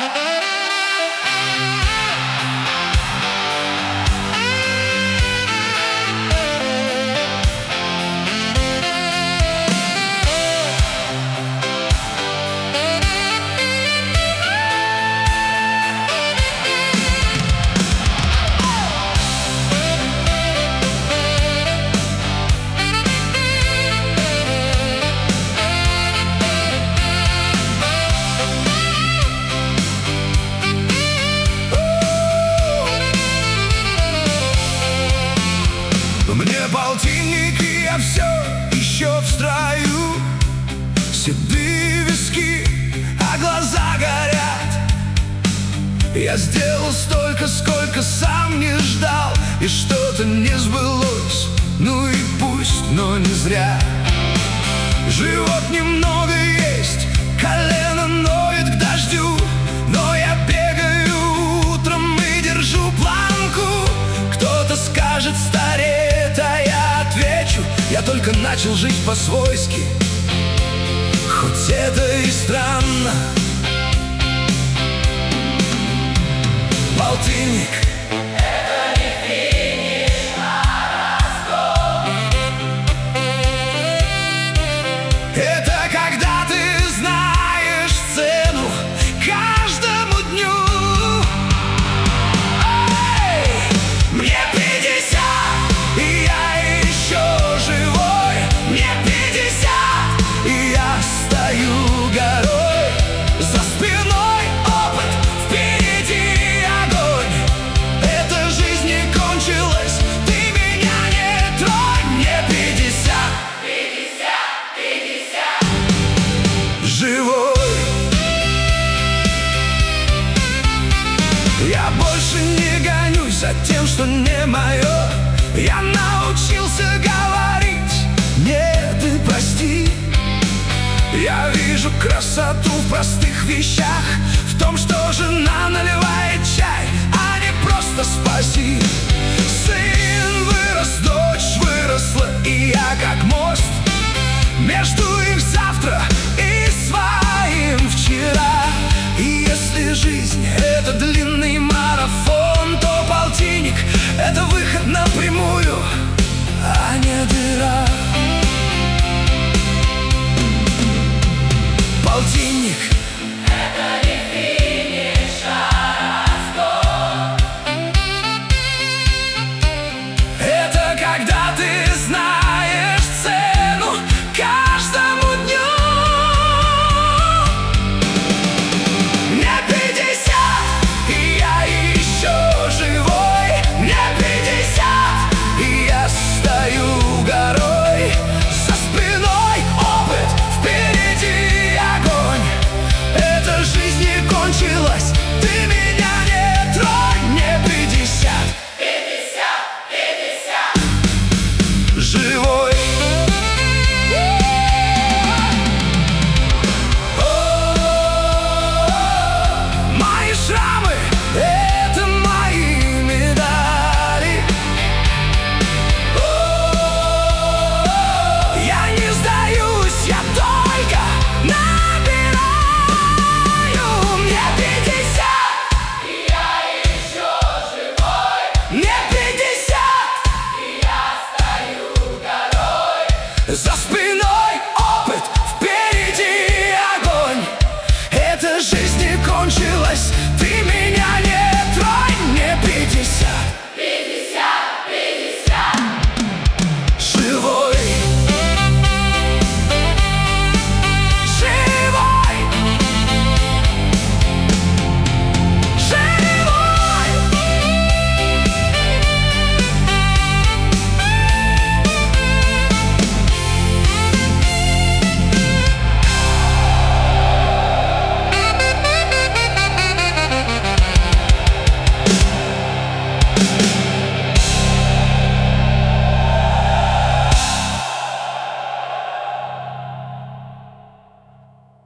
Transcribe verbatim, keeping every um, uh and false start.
Мне полтинники, я все еще в строю. Седые виски, а глаза горят. Я сделал столько, сколько сам не ждал, и что-то не сбылось, ну и пусть, но не зря. Живот немного есть, колено ноет к дождю, но я бегаю утром и держу планку. Кто-то скажет: стареет, а я отвечу: я только начал жить по-свойски, хоть это и странно. Полтинник — это не финиш, а разгон. Это когда ты знаешь цену каждому дню. Эй, мне пятьдесят, и я еще живой. Мне пятьдесят, и я стою горой. За спиной опыт, впереди огонь. Эта жизнь не кончилась, ты меня не тронь. Мне пятьдесят, пятьдесят, пятьдесят, живой. Я больше не гонюсь за тем, что не мое. Я научился говорить: нет и прости. Я вижу красоту в простых вещах, в том, что жена наливает чай, а не просто спаси. Сын вырос, дочь выросла, и я как мост между их завтра и своим вчера. И если жизнь — это длинный марафон, то полтинник — это выход напрямую, а не дыра. Полтинник — это не финиш, а разгон. Это когда ты знаешь цену каждому дню. Мне пятьдесят, и я еще живой. Мне пятьдесят, и я стою горой. За спиной опыт, впереди огонь. Эта жизнь не кончилась, ты меня не тронь.